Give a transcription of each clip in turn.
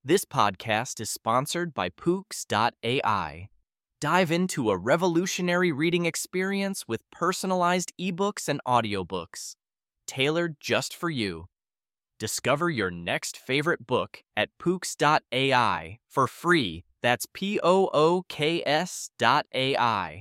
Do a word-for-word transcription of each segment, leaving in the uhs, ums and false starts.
This podcast is sponsored by Pooks dot A I. Dive into a revolutionary reading experience with personalized ebooks and audiobooks, tailored just for you. Discover your next favorite book at Pooks dot A I for free. That's P O O K S dot A I.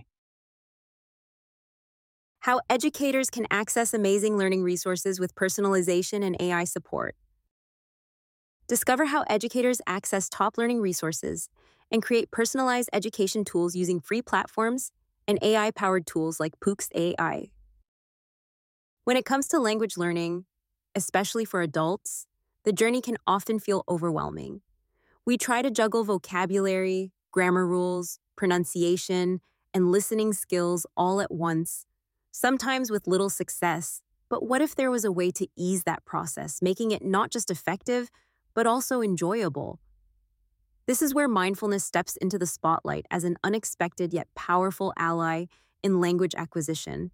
How educators can access amazing learning resources with personalization and A I support. Discover how educators access top learning resources and create personalized education tools using free platforms and A I-powered tools like Pooks dot A I. When it comes to language learning, especially for adults, the journey can often feel overwhelming. We try to juggle vocabulary, grammar rules, pronunciation, and listening skills all at once, sometimes with little success. But what if there was a way to ease that process, making it not just effective, but also enjoyable? This is where mindfulness steps into the spotlight as an unexpected yet powerful ally in language acquisition.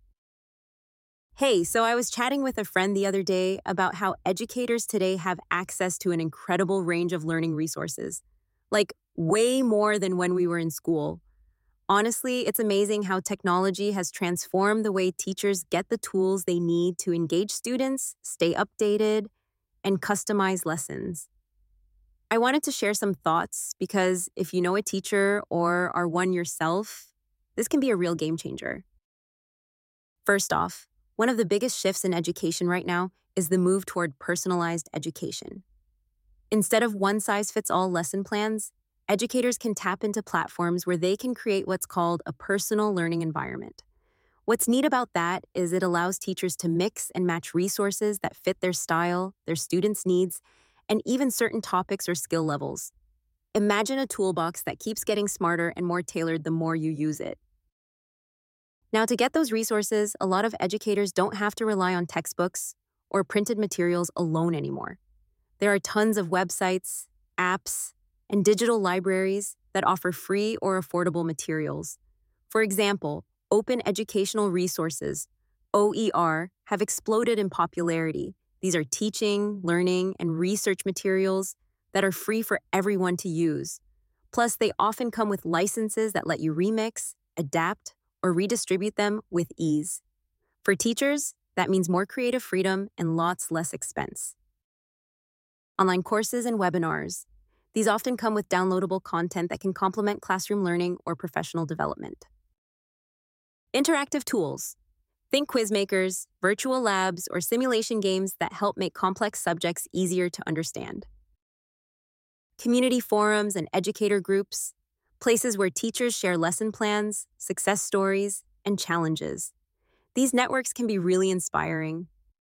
Hey, so I was chatting with a friend the other day about how educators today have access to an incredible range of learning resources, like way more than when we were in school. Honestly, it's amazing how technology has transformed the way teachers get the tools they need to engage students, stay updated, and customize lessons. I wanted to share some thoughts because if you know a teacher or are one yourself, this can be a real game changer. First off, one of the biggest shifts in education right now is the move toward personalized education. Instead of one-size-fits-all lesson plans, educators can tap into platforms where they can create what's called a personal learning environment. What's neat about that is it allows teachers to mix and match resources that fit their style, their students' needs, and even certain topics or skill levels. Imagine a toolbox that keeps getting smarter and more tailored the more you use it. Now, to get those resources, a lot of educators don't have to rely on textbooks or printed materials alone anymore. There are tons of websites, apps, and digital libraries that offer free or affordable materials. For example, Open Educational Resources, O E R, have exploded in popularity. These are teaching, learning, and research materials that are free for everyone to use. Plus, they often come with licenses that let you remix, adapt, or redistribute them with ease. For teachers, that means more creative freedom and lots less expense. Online courses and webinars. These often come with downloadable content that can complement classroom learning or professional development. Interactive tools. Think quizmakers, virtual labs, or simulation games that help make complex subjects easier to understand. Community forums and educator groups, places where teachers share lesson plans, success stories, and challenges. These networks can be really inspiring.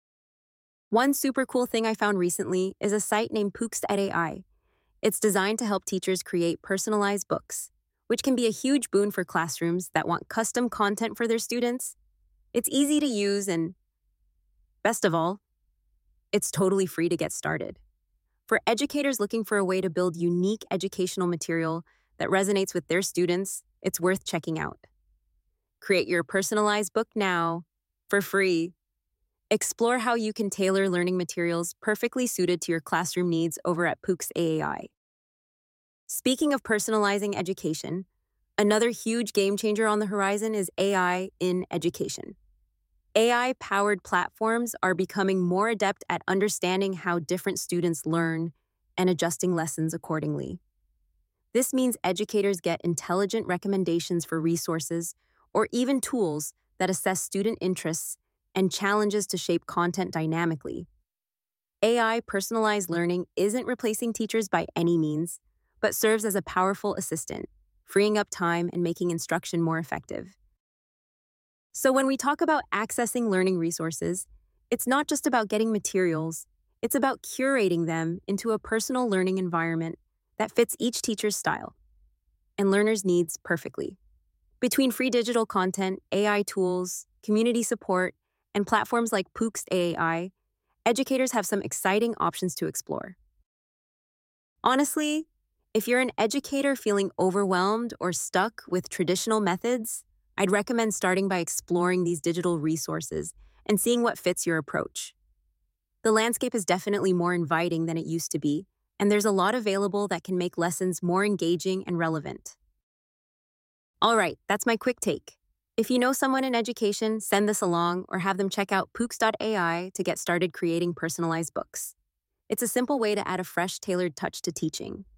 One super cool thing I found recently is a site named Pooks dot A I. It's designed to help teachers create personalized books, which can be a huge boon for classrooms that want custom content for their students. It's easy to use and, best of all, it's totally free to get started. For educators looking for a way to build unique educational material that resonates with their students, it's worth checking out. Create your personalized book now, for free. Explore how you can tailor learning materials perfectly suited to your classroom needs over at Pooks dot A I. Speaking of personalizing education, another huge game changer on the horizon is A I in education. A I-powered platforms are becoming more adept at understanding how different students learn and adjusting lessons accordingly. This means educators get intelligent recommendations for resources or even tools that assess student interests and challenges to shape content dynamically. A I personalized learning isn't replacing teachers by any means, but serves as a powerful assistant, freeing up time and making instruction more effective. So when we talk about accessing learning resources, it's not just about getting materials, it's about curating them into a personal learning environment that fits each teacher's style and learners' needs perfectly. Between free digital content, A I tools, community support, and platforms like Pooks dot A I, educators have some exciting options to explore. Honestly, if you're an educator feeling overwhelmed or stuck with traditional methods, I'd recommend starting by exploring these digital resources and seeing what fits your approach. The landscape is definitely more inviting than it used to be, and there's a lot available that can make lessons more engaging and relevant. All right, that's my quick take. If you know someone in education, send this along or have them check out Pooks dot A I to get started creating personalized books. It's a simple way to add a fresh, tailored touch to teaching.